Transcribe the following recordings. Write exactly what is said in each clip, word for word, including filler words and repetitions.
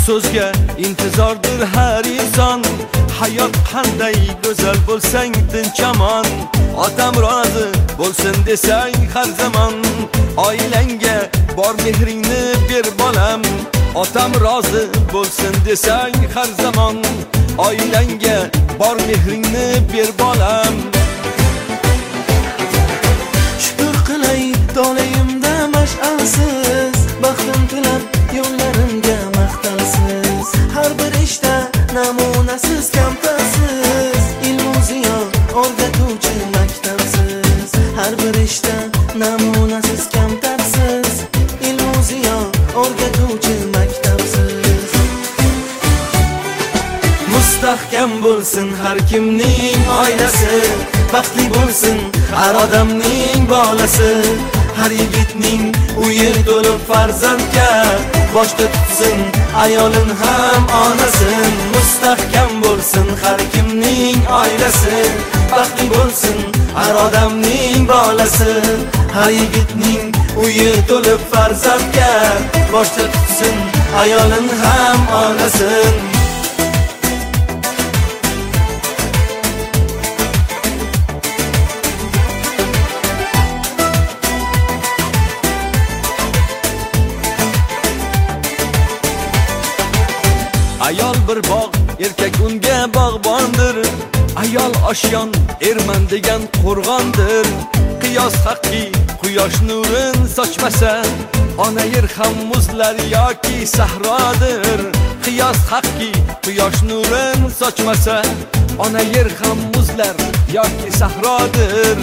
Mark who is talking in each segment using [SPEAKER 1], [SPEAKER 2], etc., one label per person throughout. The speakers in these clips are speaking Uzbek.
[SPEAKER 1] so'zga intizordir har inson. Hayot qanday go'zal bo'lsang tinchaman, otam rozi bo'lsin desang har zamon. Oilangga bor mehringni ber bolam, otam rozi bo'lsin desang har zamon. Oilangga bor mehringni ber bolam.
[SPEAKER 2] Shukr qilay tolayimda mash'alsiz, baxtim tilab yo'llarimga maqtalsiz. Har bir ishda namunasiz kamtarsiz, ilmu ziyo o'rgatuvchi maktabsiz. Har bir ishda namunasiz kamtarsiz, ilmu ziyo o'rgatuvchi maktabsiz. Mustahkam bo'lsin har kimning oilasi, baxtli bo'lsin har odamning bolasi. Har yigitning uyi to'lib farzandga, boshda tutsin ayolin ham onasin. Mustahkam bo'lsin har kimning oilasi, baxtli bo'lsin har odamning bolasi. Har yigitning uyi to'lib farzandga, boshda tutsin ayolin ham onasin.
[SPEAKER 1] Ayol bir bog', erkak unga bog'bondir. Ayol oshyon, erman degan qo'rg'ondir. Qiyos haqqi quyosh nurin sochmasa, ona yer ham muzlar yoki sahrodir. Qiyos haqqi quyosh nurin sochmasa, ona yer ham muzlar yoki sahrodir.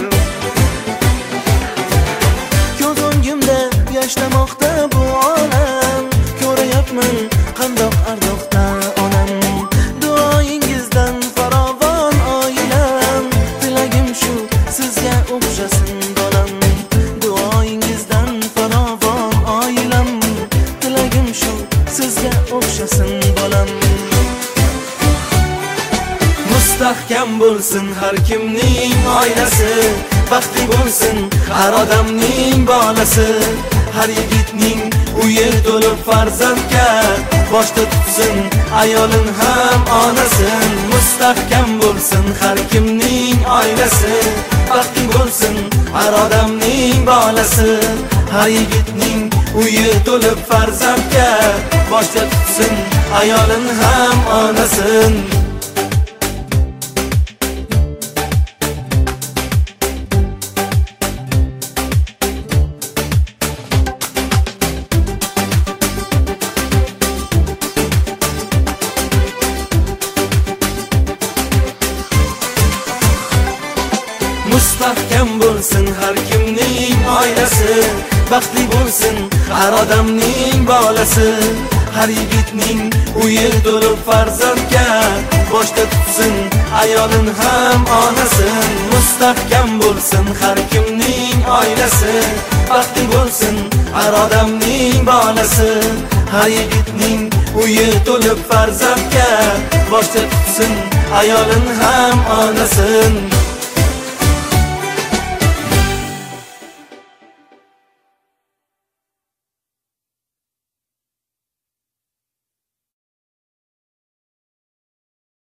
[SPEAKER 2] Ko'z o'ngimda yashlamoqda bu olam, ko'rayapman qandoq ardoqda onam. Duoyingizdan farovon oilam, tilagim shu sizga o'xshasin bolam. Duoyingizdan farovon oilam, tilagim shu sizga o'xshasin bolam. Mustahkam bo'lsin har kimning oilasi, baxtli bo'lsin har odamning bolasi. Har yigitning uyi to'lib farzandga, boshda tutsin ayolin ham onasin. Mustahkam bo'lsin har kimning oilasi, baxtli bo'lsin har odamning bolasi. Har yigitning uyi to'lib farzandga, boshda tutsin ayolin ham onasin. Mustahkam bo'lsin har kimning oilasi, baxtli bo'lsin har odamning bolasi. Har yigitning uyi to'lib farzandga, boshda tutsin ayolin ham onasin. Mustahkam bo'lsin har kimning oilasi, baxtli bo'lsin har odamning bolasi. Har yigitning uyi to'lib farzandga, boshda tutsin ayolin ham onasin.